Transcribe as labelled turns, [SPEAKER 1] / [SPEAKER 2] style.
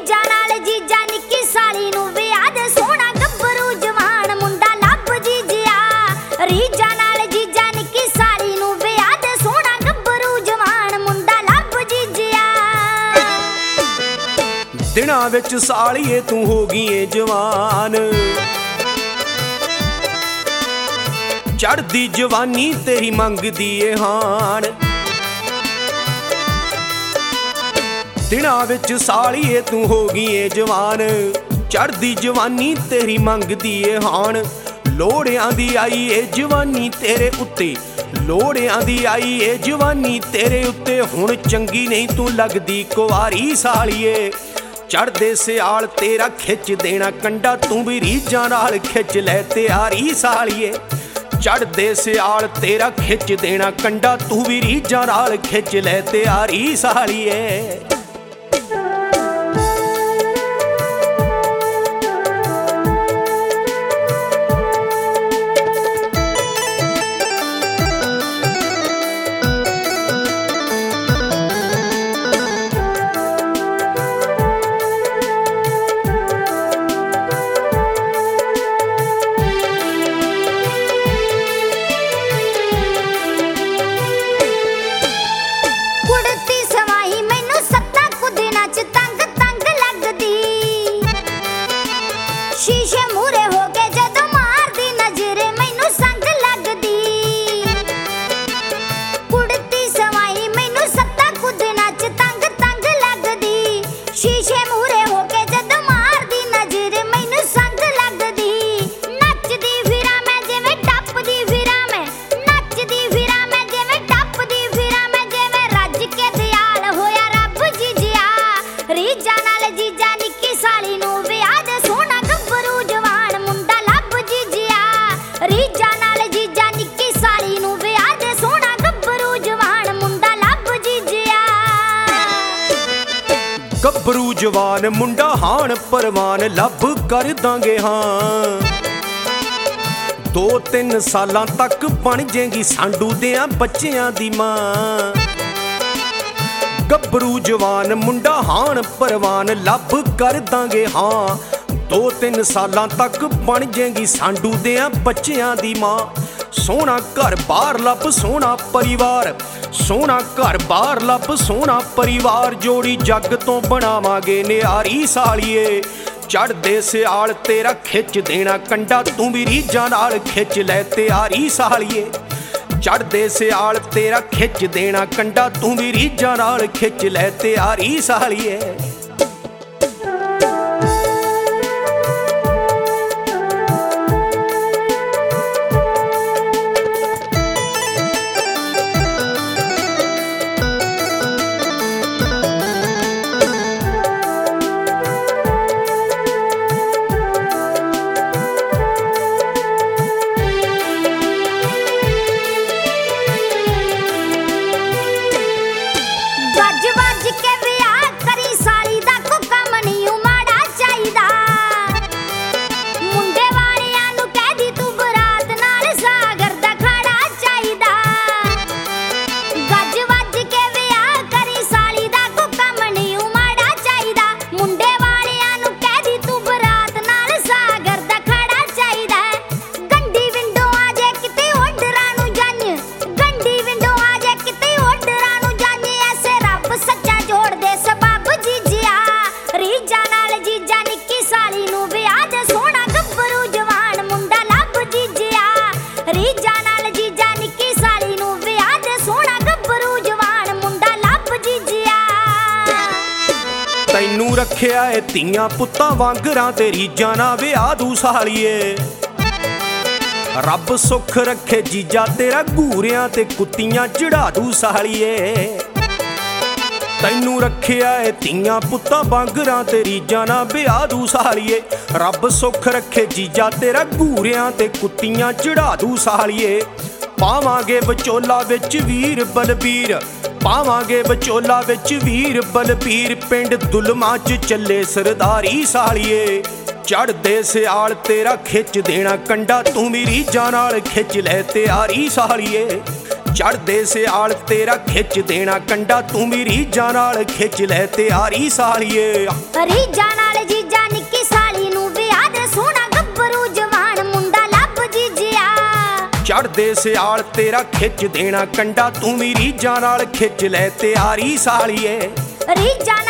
[SPEAKER 1] ਰੀਝਾਂ ਨਾਲ ਜੀਜਾ ਨਿੱਕੀ ਸਾਲੀ ਨੂੰ ਵਿਆਹ ਦੇ ਸੋਹਣਾ ਗੱਭਰੂ ਜਵਾਨ ਮੁੰਡਾ ਲੱਭ ਜੀਜਿਆ। ਰੀਝਾਂ ਨਾਲ ਜੀਜਾ ਨਿੱਕੀ ਸਾਲੀ ਨੂੰ ਵਿਆਹ ਦੇ ਸੋਹਣਾ ਗੱਭਰੂ ਜਵਾਨ ਮੁੰਡਾ ਲੱਭ ਜੀਜਿਆ।
[SPEAKER 2] ਦਿਨਾਂ ਵਿੱਚ ਸਾਲੀਏ ਤੂੰ ਹੋ ਗਈ ਏ ਜਵਾਨ, ਚੜ੍ਹਦੀ ਜਵਾਨੀ ਤੇਰੀ ਮੰਗਦੀ ਏ ਹਾਣ। ਦਿਨਾਂ ਵਿੱਚ ਸਾਲੀਏ ਤੂੰ ਹੋ ਗਈ ਏ ਜਵਾਨ, ਚੜ੍ਹਦੀ ਜਵਾਨੀ ਤੇਰੀ ਮੰਗਦੀ ਏ ਹਾਣ। ਲੋੜਿਆਂ ਦੀ ਆਈ ਏ ਜਵਾਨੀ ਤੇਰੇ ਉੱਤੇ, ਲੋੜਿਆਂ ਦੀ ਆਈ ਏ ਜਵਾਨੀ ਤੇਰੇ ਉੱਤੇ। ਹੁਣ ਚੰਗੀ ਨਹੀਂ ਤੂੰ ਲੱਗਦੀ ਕੁਆਰੀ ਸਾਲੀਏ, ਚੜ੍ਹਦੇ ਸਿਆਲ ਤੇਰਾ ਖਿੱਚ ਦੇਣਾ ਕੰਡਾ, ਤੂੰ ਵੀ ਰੀਝਾਂ ਨਾਲ ਖਿੱਚ ਲੈ ਤਿਆਰੀ ਸਾਲੀਏ। ਚੜ੍ਹਦੇ ਸਿਆਲ ਤੇਰਾ ਖਿੱਚ ਦੇਣਾ ਕੰਡਾ, ਤੂੰ ਵੀ ਰੀਝਾਂ ਨਾਲ ਖਿੱਚ ਲੈ ਤਿਆਰੀ ਸਾਲੀਏ।
[SPEAKER 1] ਸ਼ੀਸ਼ੇ ਮੂਰੇ ਹੋ ਕੇ ਜਦੋਂ ਮਾਰਦੀ ਨਜ਼ਰ ਮੈਨੂੰ ਸੰਗ ਲੱਗਦੀ। ਕੁੜਤੀ ਸਵਾਈ ਮੈਨੂੰ ਸੱਤਾ ਖੁਦ ਨੱਚ ਤੰਗ ਤੰਗ ਲੱਗਦੀ। ਸ਼ੀਸ਼ੇ ਮੂਰੇ ਹੋ ਕੇ ਜਦੋਂ ਮਾਰਦੀ ਨਜ਼ਰ ਮੈਨੂੰ ਸੰਗ ਲੱਗਦੀ। ਨੱਚਦੀ ਫਿਰਾਂ ਮੈਂ ਜਿਵੇਂ ਟੱਪਦੀ ਫਿਰਾਂ ਮੈਂ, ਨੱਚਦੀ ਫਿਰਾਂ ਮੈਂ ਜਿਵੇਂ ਟੱਪਦੀ ਫਿਰਾਂ ਮੈਂ, ਜਿਵੇਂ ਰੱਜ ਕੇ ਦਿਆਲ ਹੋਇਆ ਰੱਬ ਜੀਜਿਆ। ਰੀਝਾਂ ਨਾਲ ਜੀਜਾ ਨਿੱਕੀ ਸਾਲੀ ਨੂੰ ਵਿਆਹ ਦੇ ਸੋਹਣਾ ਗੱਭਰੂ ਜਵਾਨ ਮੁੰਡਾ ਲੱਭ ਜੀਜਿਆ। ਰੀਝਾਂ ਨਾਲ ਜੀਜਾ ਨਿੱਕੀ ਸਾਲੀ ਨੂੰ ਵਿਆਹ ਦੇ ਸੋਹਣਾ ਗੱਭਰੂ ਜਵਾਨ ਮੁੰਡਾ ਲੱਭ ਜੀਜਿਆ।
[SPEAKER 2] ਗੱਭਰੂ ਜਵਾਨ ਮੁੰਡਾ ਹਾਣ ਪਰਵਾਨ ਲੱਭ ਕਰ ਦਾਂਗੇ ਹਾਂ। 2-3 ਸਾਲਾਂ ਤੱਕ ਬਣ ਜੇਗੀ ਸਾਂਡੂ ਦਿਆਂ ਬੱਚਿਆਂ ਦੀ ਮਾਂ। ਗੱਭਰੂ ਜਵਾਨ ਮੁੰਡਾ ਹਾਣ ਪਰਵਾਨ ਲੱਭ ਕਰ ਦਾਂਗੇ ਹਾਂ। 2-3 ਸਾਲਾਂ ਤੱਕ ਬਣ ਜੇਗੀ ਸਾਂਡੂ ਦਿਆਂ ਬੱਚਿਆਂ ਦੀ ਮਾਂ। ਸੋਹਣਾ ਘਰ ਬਾਹਰ ਲੱਭ ਸੋਹਣਾ ਪਰਿਵਾਰ, ਸੋਹਣਾ ਘਰ ਬਾਹਰ ਲੱਭ ਸੋਹਣਾ ਪਰਿਵਾਰ। ਜੋੜੀ ਜੱਗ ਤੋਂ ਬਣਾਵਾਂਗੇ ਨਿਆਰੀ ਸਾਲੀਏ, ਚੜ੍ਹਦੇ ਸਿਆਲ ਤੇਰਾ ਖਿੱਚ ਦੇਣਾ ਕੰਡਾ, ਤੂੰ ਵੀ ਰੀਝਾਂ ਨਾਲ ਖਿੱਚ ਲੈ ਤਿਆਰੀ ਸਾਲੀਏ। ਚੜ੍ਹਦੇ ਸਿਆਲ ਤੇਰਾ ਖਿੱਚ ਦੇਣਾ ਕੰਡਾ, ਤੂੰ ਵੀ ਰੀਝਾਂ ਨਾਲ ਖਿੱਚ ਲੈ ਤਿਆਰੀ ਸਾਲੀਏ।
[SPEAKER 1] ਵੱਜ ਵੱਜ ਕੇ ਵਿਆਹ ਕਰੀ ਸਾਲੀ ਦਾ ਕੋ ਕੰਮ ਨਹੀਂ ਮਾੜਾ ਚਾਹੀਦਾ। ਮੁੰਡੇ ਵਾਲਿਆਂ ਨੂੰ ਕਹਿਦੀ ਤੂੰ ਬਰਾਤ ਨਾਲ ਸਾਗਰ ਦਾ ਖਾੜਾ ਚਾਹੀਦਾ। ਗੱਜ ਵੱਜ ਕੇ ਵਿਆਹ ਕਰੀ ਸਾਲੀ ਦਾ ਕੋ ਕੰਮ ਨਹੀਂ ਮਾੜਾ ਚਾਹੀਦਾ। ਮੁੰਡੇ ਵਾਲਿਆਂ ਨੂੰ ਕਹਿਦੀ ਤੂੰ ਬਰਾਤ ਨਾਲ ਸਾਗਰ ਦਾ ਖਾੜਾ ਚਾਹੀਦਾ। ਗੰਢੀ ਵਿੰਡੋ ਆ ਜੇ ਕਿਤੇ ਓਡਰਾਂ ਨੂੰ ਜੰਨ, ਗੰਢੀ ਵਿੰਡੋ ਆ ਜੇ ਕਿਤੇ ਓਡਰਾਂ ਨੂੰ ਜੰਨ, ਐਸੇ ਰੱਬ ਸੱਚਾ ਜੋੜ ਦੇ ਸਬੱਬ ਜੀਜਿਆ। ਰੀਝਾਂ ਨਾਲ ਜੀਜਾ ਨਿੱਕੀ ਸਾਲੀ ਨੂੰ ਵਿਆਹ ਦੇ ਸੋਹਣਾ ਗੱਭਰੂ ਜਵਾਨ ਮੁੰਡਾ ਲੱਭ ਜੀਜਿਆ। ਰੀਝਾਂ ਨਾਲ ਜੀਜਾ ਨਿੱਕੀ ਸਾਲੀ ਨੂੰ ਵਿਆਹ ਦੇ ਸੋਹਣਾ ਗੱਭਰੂ ਜਵਾਨ ਮੁੰਡਾ ਲੱਭ ਜੀਜਿਆ।
[SPEAKER 2] ਤੈਨੂੰ ਰੱਖਿਆ ਏ ਧੀਆਂ ਪੁੱਤਾਂ ਵਾਂਗਰਾਂ ਤੇ ਰੀਝਾਂ ਨਾਲ ਵਿਆਹ ਦੂ ਸਾਲੀਏ। ਰੱਬ ਸੁੱਖ ਰੱਖੇ ਜੀਜਾ ਤੇਰਾ ਘੂਰਿਆਂ ਤੇ ਕੁੱਤੀਆਂ ਚੜਾ ਦੂ ਸਾਲੀਏ। ਤੈਨੂੰ ਰੱਖਿਆ ਏ ਧੀਆਂ ਪੁੱਤਾਂ ਵਾਂਗਰਾਂ ਤੇ ਰੀਝਾਂ ਨਾਲ ਵਿਆਹ ਦੂ ਸਾਲੀਏ। ਰੱਬ ਸੁੱਖ ਰੱਖੇ ਜੀਜਾ ਤੇਰਾ ਘੂਰਿਆਂ ਤੇ ਕੁੱਤੀਆਂ ਚੜਾ ਦੂ ਸਾਲੀਏ। ਪਾਵਾਂਗੇ ਵਿਚੋਲਾ ਵਿੱਚ ਵੀਰ ਬਲਬੀਰ, ਪਾਵਾਂਗੇ ਵਿਚੋਲਾ ਵਿੱਚ ਵੀਰ ਬਲਬੀਰ। ਪਿੰਡ ਦੁਲਮਾ 'ਚ ਚੱਲੇ ਸਰਦਾਰੀ ਸਾਲੀਏ, ਚੜ੍ਹਦੇ ਸਿਆਲ ਤੇਰਾ ਖਿੱਚ ਦੇਣਾ ਕੰਡਾ, ਤੂੰ ਵੀ ਰੀਝਾਂ ਨਾਲ ਖਿੱਚ ਲੈ ਤਿਆਰੀ ਸਾਲੀਏ। ਚੜਦੇ ਸਿਆਲ ਤੇਰਾ ਖਿੱਚ ਦੇਣਾ ਕੰਡਾ, ਤੂੰ ਵੀ ਰੀਝਾਂ ਨਾਲ ਖਿੱਚ ਲੈ ਤਿਆਰੀ ਸਾਲੀਏ।
[SPEAKER 1] ਰੀਝਾਂ ਨਾਲ ਜੀਜਾ ਨਿੱਕੀ ਸਾਲੀ ਨੂੰ ਵਿਆਹ ਦੇ, ਸੋਹਣਾ ਗੱਭਰੂ ਜਵਾਨ ਮੁੰਡਾ ਲੱਭ ਜੀਜਿਆ।
[SPEAKER 2] ਚੜਦੇ ਸਿਆਲ ਤੇਰਾ ਖਿੱਚ ਦੇਣਾ ਕੰਡਾ, ਤੂੰ ਵੀ ਰੀਝਾਂ ਨਾਲ ਖਿੱਚ ਲੈ ਤਿਆਰੀ ਸਾਲੀਏ।
[SPEAKER 1] ਰੀਝਾਂ